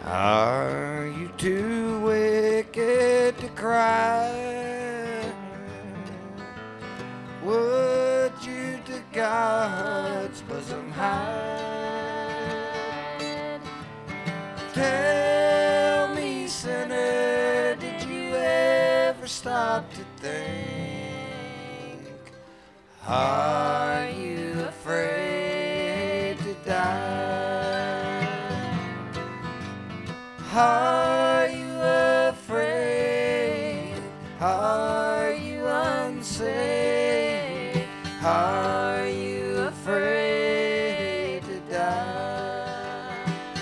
Are you too wicked to cry? Would you to God's bosom hide? Tell me, sinner, did you ever stop to think? Are you afraid to die? Are you afraid? Are you unsafe? Are you afraid to die?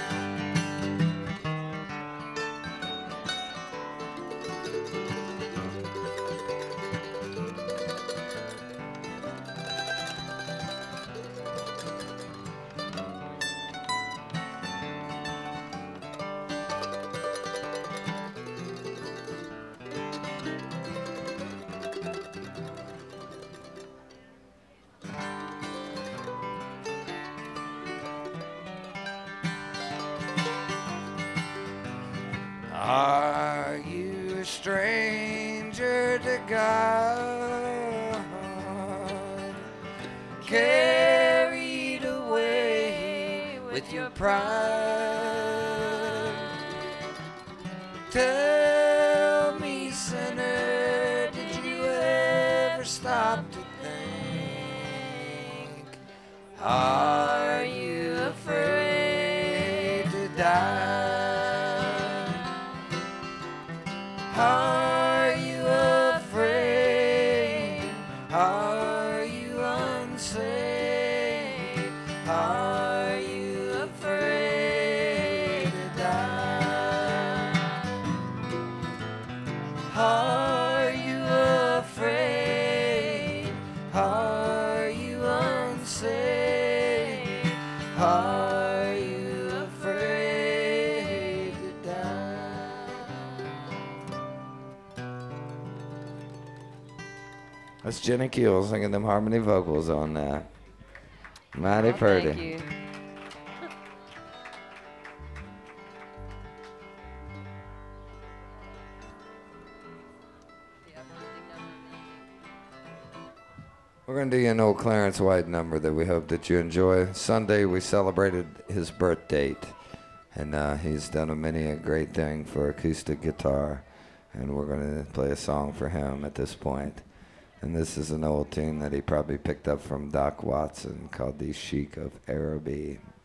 Are you a stranger to God, carried away with your pride? Tell me, sinner, did you ever stop to think? Are you afraid to die? Are you afraid? Are you unsafe? Are you afraid to die? Are you afraid? Are you unsafe? Are you afraid to die? That's Jenny Keel singing them harmony vocals on that. Mighty Oh, pretty. thank you. We're going to do you an old Clarence White number that we hope that you enjoy. Sunday we celebrated his birth date, and he's done many a great thing for acoustic guitar, and we're going to play a song for him at this point. And this is an old tune that he probably picked up from Doc Watson called The Sheik of Araby.